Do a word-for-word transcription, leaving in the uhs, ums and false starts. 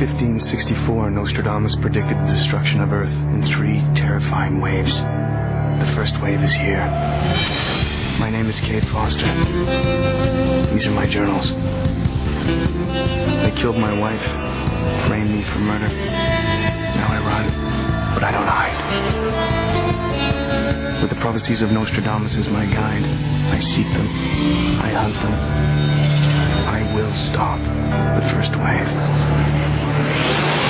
fifteen sixty-four, Nostradamus predicted the destruction of Earth in three terrifying waves. The first wave is here. My name is Cade Foster. These are my journals. They killed my wife, framed me for murder. Now I run, but I don't hide. With the prophecies of Nostradamus as my guide, I seek them, I hunt them. I will stop the first wave.